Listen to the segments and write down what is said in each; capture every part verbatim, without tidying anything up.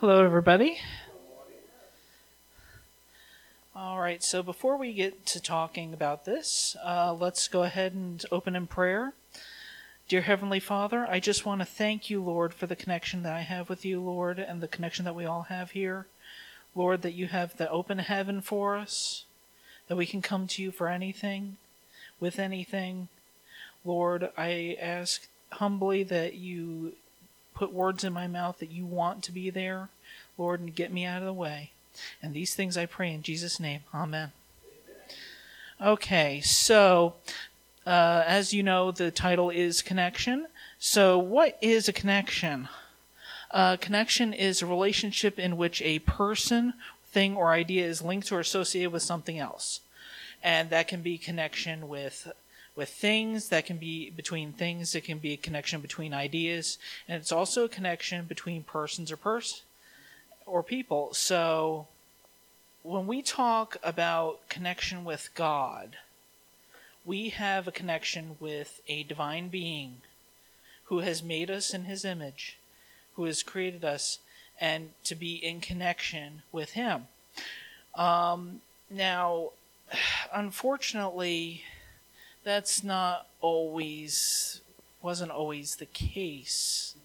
Hello, everybody. All right, so before we get to talking about this, uh, let's go ahead and open in prayer. Dear Heavenly Father, I just want to thank you, Lord, for the connection that I have with you, Lord, and the connection that we all have here. Lord, that you have the open heaven for us, that we can come to you for anything, with anything. Lord, I ask humbly that you put words in my mouth that you want to be there, Lord, and get me out of the way. And these things I pray in Jesus' name. Amen. Okay, so uh, as you know, the title is Connection. So what is a connection? Uh, connection is a relationship in which a person, thing, or idea is linked or associated with something else. And that can be connection with with things, that can be between things, it can be a connection between ideas, and it's also a connection between persons or pers- or people. So when we talk about connection with God, we have a connection with a divine being who has made us in his image, who has created us, and to be in connection with him. Um, now, unfortunately, that's not always, wasn't always the case.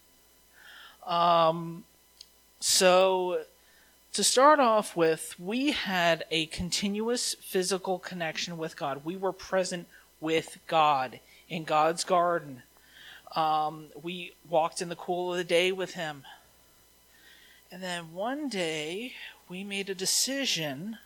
Um, so, to start off with, we had a continuous physical connection with God. We were present with God in God's garden. Um, we walked in the cool of the day with him. And then one day, we made a decision,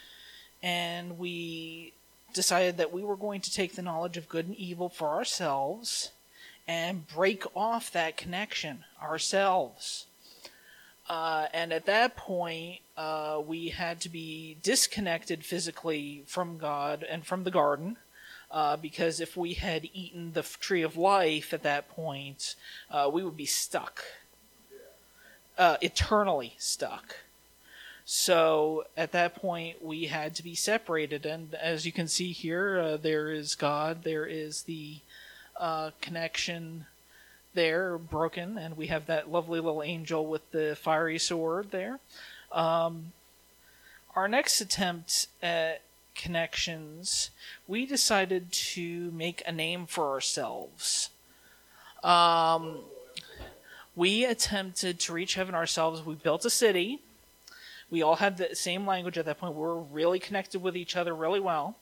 and we decided that we were going to take the knowledge of good and evil for ourselves and break off that connection ourselves. Uh, and at that point, uh, we had to be disconnected physically from God and from the garden, uh, because if we had eaten the tree of life at that point, uh, we would be stuck, uh, eternally stuck. So at that point, we had to be separated. And as you can see here, uh, there is God, there is the uh, connection there broken, and we have that lovely little angel with the fiery sword there. Um, our next attempt at connections, we decided to make a name for ourselves. Um, we attempted to reach heaven ourselves. We built a city. We all had the same language at that point. We were really connected with each other really well.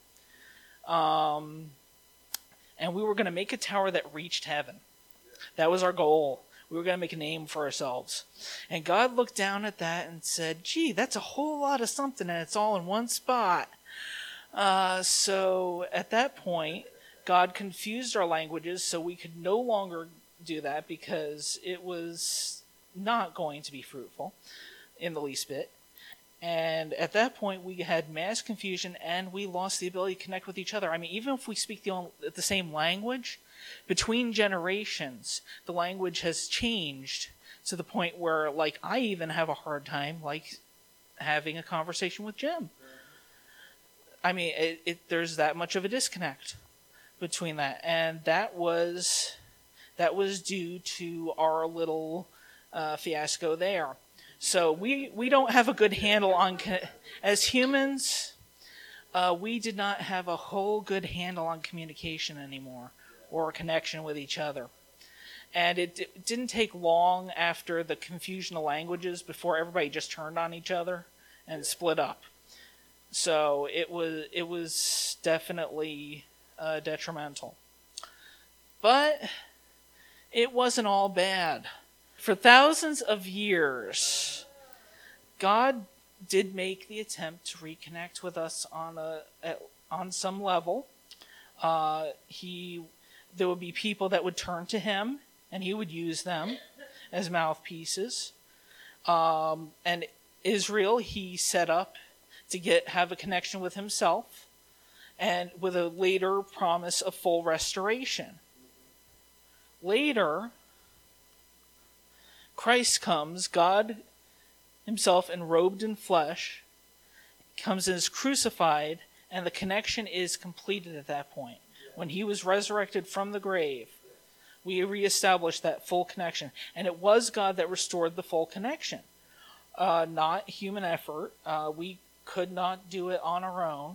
Um, and we were going to make a tower that reached heaven. That was our goal. We were going to make a name for ourselves. And God looked down at that and said, gee, that's a whole lot of something, and it's all in one spot. Uh, so at that point, God confused our languages so we could no longer do that because it was not going to be fruitful in the least bit. And at that point, we had mass confusion, and we lost the ability to connect with each other. I mean, even if we speak the, only, the same language, between generations, the language has changed to the point where, like, I even have a hard time, like, having a conversation with Jim. I mean, it, it, there's that much of a disconnect between that, and that was that was due to our little uh, fiasco there. So we, we don't have a good handle on, as humans, uh, we did not have a whole good handle on communication anymore, or connection with each other. And it, it didn't take long after the confusion of languages before everybody just turned on each other and split up. So it was, it was definitely uh, detrimental. But it wasn't all bad. For thousands of years, God did make the attempt to reconnect with us on a on some level. Uh, he, there would be people that would turn to him, and he would use them as mouthpieces. Um, and Israel, he set up to get have a connection with himself, and with a later promise of full restoration. Later, Christ comes, God himself enrobed in flesh, comes and is crucified, and the connection is completed at that point. When he was resurrected from the grave, we reestablished that full connection. And it was God that restored the full connection. uh, not human effort. Uh, we could not do it on our own.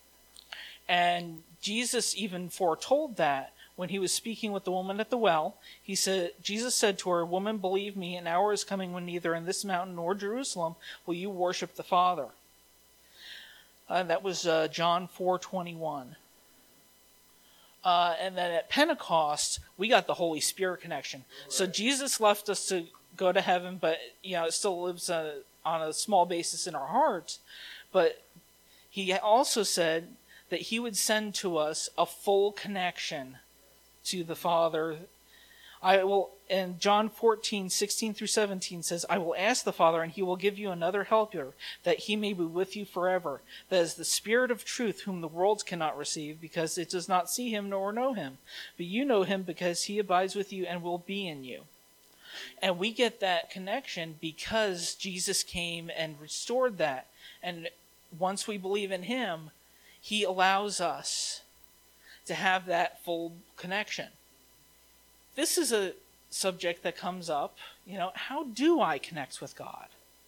And Jesus even foretold that when he was speaking with the woman at the well. He said, Jesus said to her, "Woman, believe me, an hour is coming when neither in this mountain nor Jerusalem will you worship the Father." Uh, that was uh, John four twenty-one. Uh, and then at Pentecost, we got the Holy Spirit connection. Right. So Jesus left us to go to heaven, but you know it still lives uh, on a small basis in our hearts. But he also said that he would send to us a full connection to the Father. I will, and John fourteen, sixteen through seventeen says, "I will ask the Father, and he will give you another helper, that he may be with you forever. That is the Spirit of truth, whom the world cannot receive, because it does not see him nor know him. But you know him, because he abides with you and will be in you." And we get that connection because Jesus came and restored that. And once we believe in him, he allows us to have that full connection. This is a subject that comes up, you know, how do I connect with God?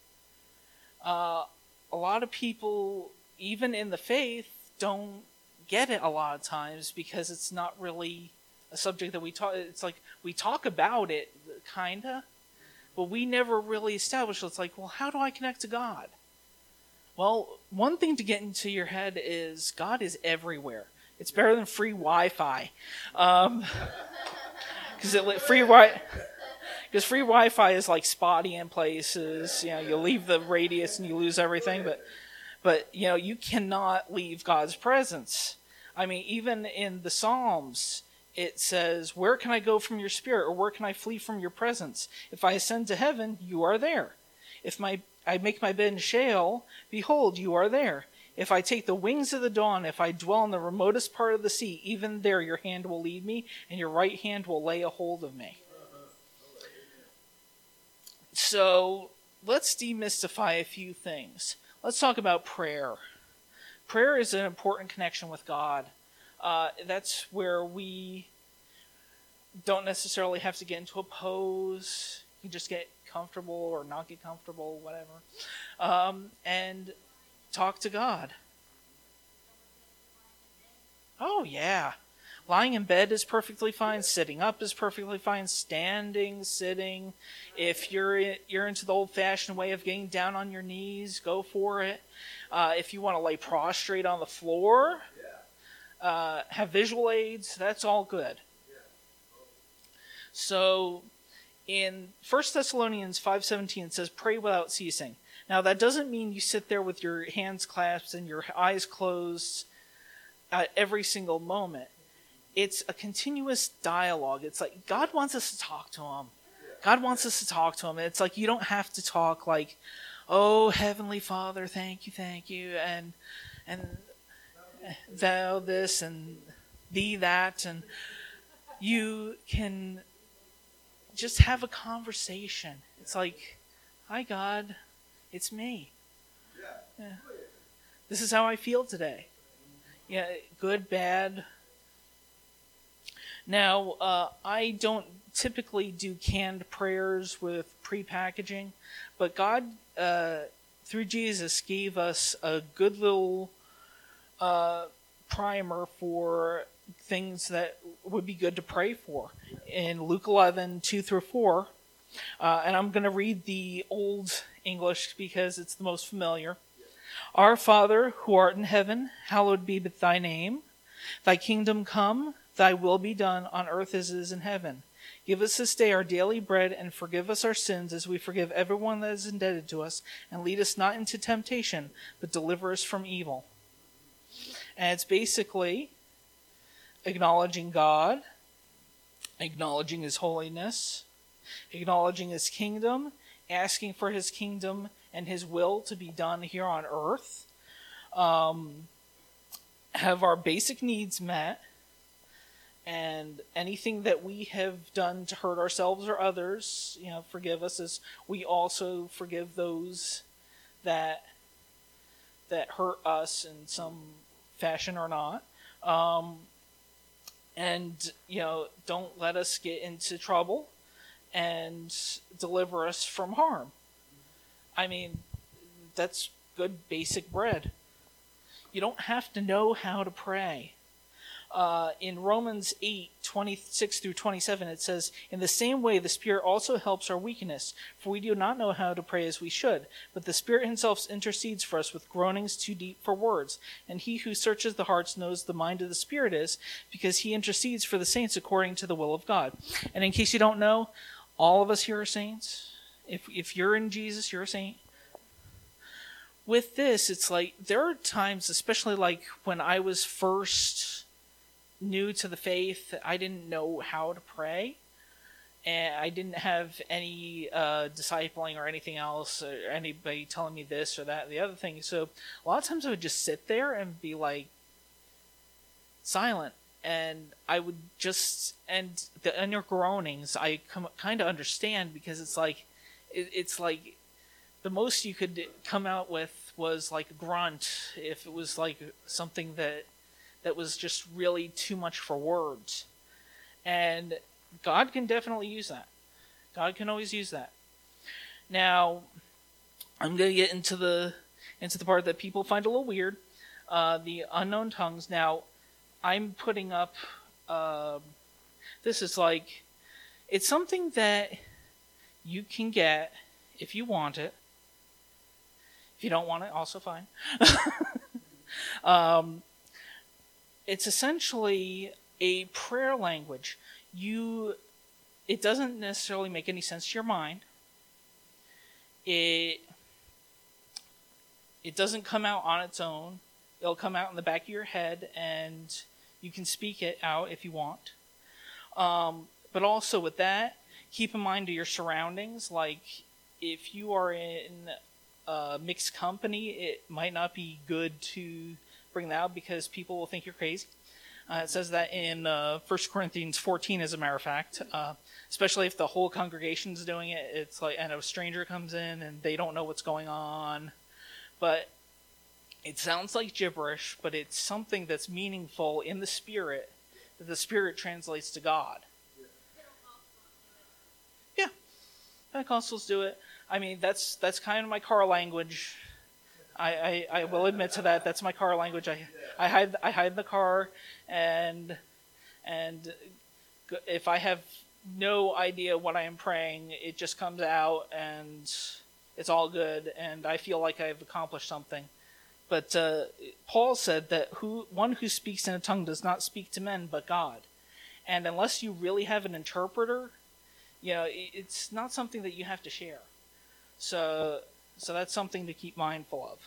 Uh, a lot of people, even in the faith, don't get it a lot of times because it's not really a subject that we talk, it's like we talk about it, kinda, but we never really establish, it's like, well, how do I connect to God? Well, one thing to get into your head is God is everywhere. It's better than free Wi-Fi. Um... Because it free wi, because free Wi-Fi is like spotty in places. You know, you leave the radius and you lose everything. But, but you know, you cannot leave God's presence. I mean, even in the Psalms, it says, "Where can I go from your spirit, or where can I flee from your presence? If I ascend to heaven, you are there. If my I make my bed in Sheol, behold, you are there. If I take the wings of the dawn, if I dwell in the remotest part of the sea, even there your hand will lead me, and your right hand will lay a hold of me." So let's demystify a few things. Let's talk about prayer. Prayer is an important connection with God. Uh, that's where we don't necessarily have to get into a pose. You just get comfortable or not get comfortable, whatever. Um, and talk to God. Oh, yeah. Lying in bed is perfectly fine. Sitting up is perfectly fine. Standing, sitting. If you're you're into the old-fashioned way of getting down on your knees, go for it. Uh, if you want to lay prostrate on the floor, uh, have visual aids, that's all good. So in First Thessalonians five seventeen, it says, "Pray without ceasing." Now, that doesn't mean you sit there with your hands clasped and your eyes closed at every single moment. It's a continuous dialogue. It's like God wants us to talk to him. God wants us to talk to him. It's like you don't have to talk like, "Oh, Heavenly Father, thank you, thank you," and and thou this and thee that. And you can just have a conversation. It's like, "Hi, God. It's me. Yeah. This is how I feel today." Yeah, good, bad. Now, uh, I don't typically do canned prayers with pre-packaging, but God, uh, through Jesus, gave us a good little uh, primer for things that would be good to pray for. In Luke eleven, two through four, uh, and I'm going to read the Old English because it's the most familiar. "Our Father, who art in heaven, hallowed be thy name. Thy kingdom come, thy will be done on earth as it is in heaven. Give us this day our daily bread, and forgive us our sins as we forgive everyone that is indebted to us. And lead us not into temptation, but deliver us from evil." And it's basically acknowledging God, acknowledging his holiness, acknowledging his kingdom, asking for his kingdom and his will to be done here on earth, um, have our basic needs met, and anything that we have done to hurt ourselves or others, you know, forgive us as we also forgive those that that hurt us in some fashion or not. Um, and, you know, don't let us get into trouble, and deliver us from harm. I mean, that's good basic bread. You don't have to know how to pray. Uh, in Romans eight, twenty-six through twenty-seven, it says, "In the same way, the Spirit also helps our weakness, for we do not know how to pray as we should, but the Spirit himself intercedes for us with groanings too deep for words. And he who searches the hearts knows the mind of the Spirit is, because he intercedes for the saints according to the will of God." And in case you don't know, all of us here are saints. If if you're in Jesus, you're a saint. With this, it's like, there are times, especially like when I was first new to the faith, I didn't know how to pray, and I didn't have any uh, discipling or anything else, or anybody telling me this or that, the other thing. So a lot of times I would just sit there and be like silent, and I would just, and the inner groanings I kind of understand, because it's like it, it's like the most you could come out with was like a grunt, if it was like something that that was just really too much for words. And God can definitely use that. God can always use that. Now, I'm going to get into the into the part that people find a little weird, uh, the unknown tongues. Now, I'm putting up, uh, this is like, it's something that you can get if you want it. If you don't want it, also fine. um, It's essentially a prayer language. You, it doesn't necessarily make any sense to your mind. It, it doesn't come out on its own. It'll come out in the back of your head, and you can speak it out if you want. Um, but also with that, keep in mind your surroundings. Like, if you are in a mixed company, it might not be good to bring that out, because people will think you're crazy. Uh, it says that in uh, First Corinthians fourteen, as a matter of fact, uh, especially if the whole congregation's doing it. It's like, and a stranger comes in and they don't know what's going on, but it sounds like gibberish, but it's something that's meaningful in the Spirit, that the Spirit translates to God. Yeah, Pentecostals do it. I mean, that's that's kind of my car language. I, I, I will admit to that. That's my car language. I I hide I hide in the car, and and if I have no idea what I am praying, it just comes out, and it's all good, and I feel like I've accomplished something. But uh, Paul said that who one who speaks in a tongue does not speak to men but God, and unless you really have an interpreter, you know, it's not something that you have to share. So. So that's something to keep mindful of.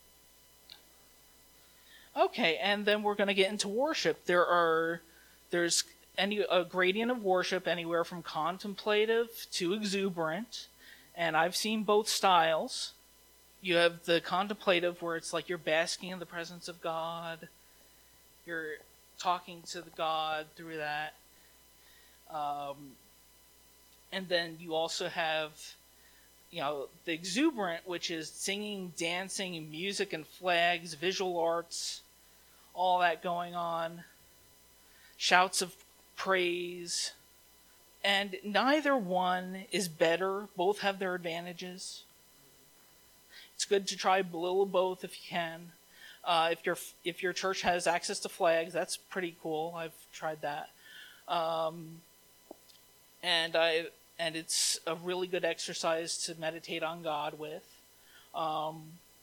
Okay, and then we're going to get into worship. There are, there's any a gradient of worship anywhere from contemplative to exuberant, and I've seen both styles. You have the contemplative, where it's like you're basking in the presence of God. You're talking to the God through that. Um, and then you also have, you know, the exuberant, which is singing, dancing, music and flags, visual arts, all that going on, shouts of praise, and neither one is better. Both have their advantages. It's good to try a little of both if you can. Uh, if your if your church has access to flags, that's pretty cool. I've tried that, um, and I. And it's a really good exercise to meditate on God with. Um,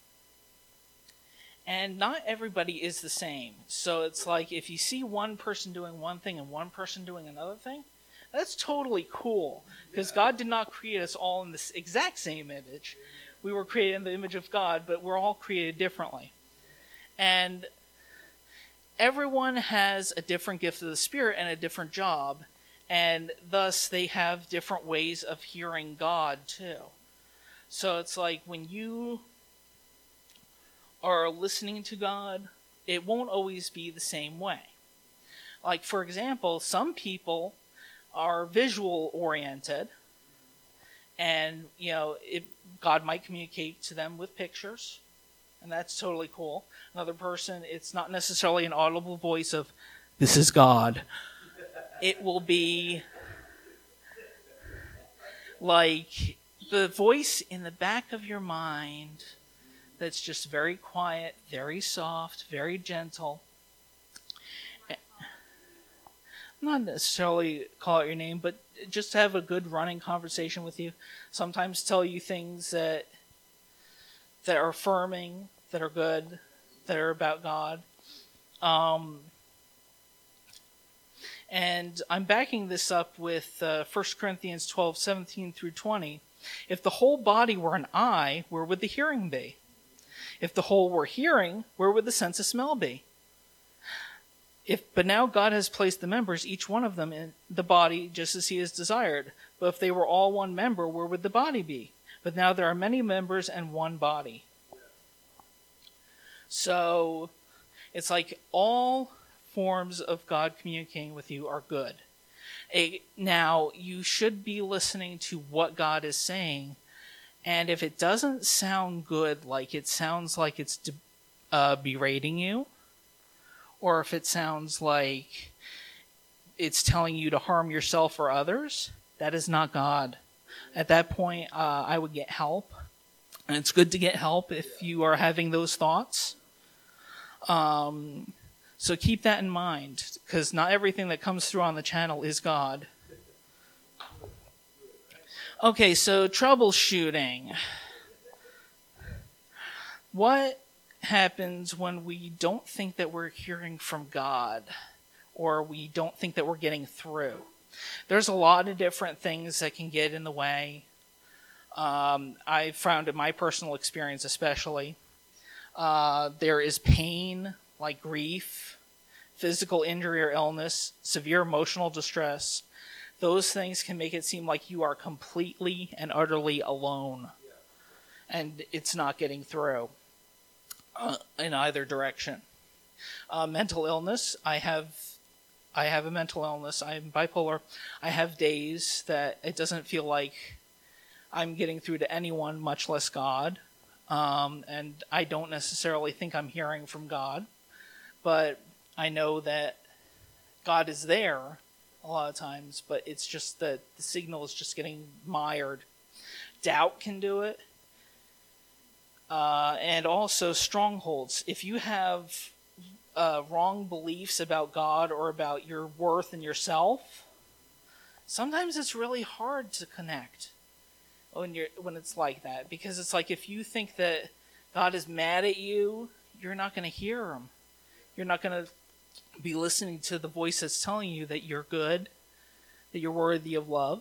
and not everybody is the same. So it's like, if you see one person doing one thing and one person doing another thing, that's totally cool. Because God did not create us all in this exact same image. We were created in the image of God, but we're all created differently. And everyone has a different gift of the Spirit and a different job. And thus, they have different ways of hearing God, too. So it's like, when you are listening to God, it won't always be the same way. Like, for example, some people are visual-oriented, and, you know, it, God might communicate to them with pictures, and that's totally cool. Another person, it's not necessarily an audible voice of, "This is God." It will be like the voice in the back of your mind that's just very quiet, very soft, very gentle. Not necessarily call out your name, but just have a good running conversation with you. Sometimes tell you things that that are affirming, that are good, that are about God. Um, and I'm backing this up with uh, First Corinthians twelve, seventeen through twenty. If the whole body were an eye, where would the hearing be? If the whole were hearing, where would the sense of smell be? If, but now God has placed the members, each one of them, in the body just as he has desired. But if they were all one member, where would the body be? But now there are many members and one body. So it's like all forms of God communicating with you are good. A, now, you should be listening to what God is saying. And if it doesn't sound good, like it sounds like it's de- uh, berating you, or if it sounds like it's telling you to harm yourself or others, that is not God. At that point, uh, I would get help. And it's good to get help if you are having those thoughts. Um, so keep that in mind, because not everything that comes through on the channel is God. Okay, so troubleshooting. What happens when we don't think that we're hearing from God, or we don't think that we're getting through? There's a lot of different things that can get in the way. Um, I found in my personal experience especially, uh, there is pain like grief, physical injury or illness, severe emotional distress. Those things can make it seem like you are completely and utterly alone, and it's not getting through uh, in either direction. Uh, mental illness. I have, I have a mental illness. I'm bipolar. I have days that it doesn't feel like I'm getting through to anyone, much less God. Um, and I don't necessarily think I'm hearing from God, but I know that God is there a lot of times, but it's just that the signal is just getting mired. Doubt can do it. Uh, and also strongholds. If you have uh, wrong beliefs about God or about your worth and yourself, sometimes it's really hard to connect when you're when it's like that. Because it's like if you think that God is mad at you, you're not going to hear him. You're not going to be listening to the voice that's telling you that you're good, that you're worthy of love.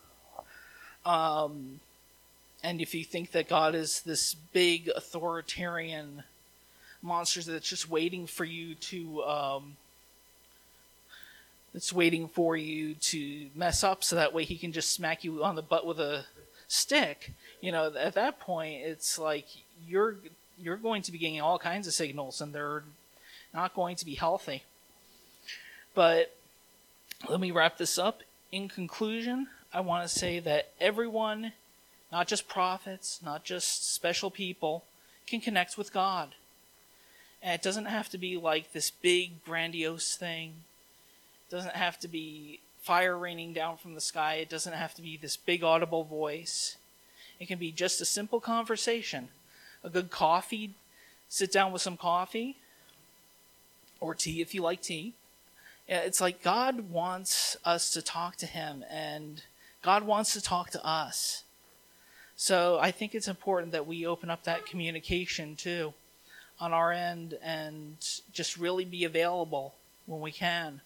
Um, and if you think that God is this big authoritarian monster that's just waiting for you to, um, that's waiting for you to mess up so that way he can just smack you on the butt with a stick, you know, at that point, it's like you're you're going to be getting all kinds of signals, and they're not going to be healthy. But let me wrap this up. In conclusion, I want to say that everyone, not just prophets, not just special people, can connect with God. And it doesn't have to be like this big, grandiose thing. It doesn't have to be fire raining down from the sky. It doesn't have to be this big audible voice. It can be just a simple conversation. A good coffee. Sit down with some coffee. Or tea if you like tea. It's like God wants us to talk to him, and God wants to talk to us. So I think it's important that we open up that communication too on our end and just really be available when we can.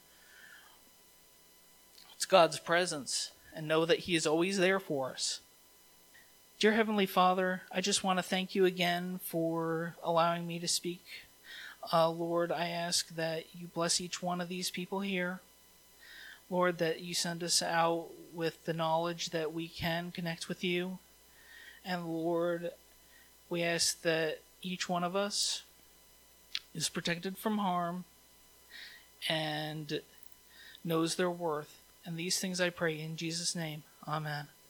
It's God's presence, and know that he is always there for us. Dear Heavenly Father, I just want to thank you again for allowing me to speak. Uh, Lord, I ask that you bless each one of these people here. Lord, that you send us out with the knowledge that we can connect with you. And Lord, we ask that each one of us is protected from harm and knows their worth. And these things I pray in Jesus' name. Amen.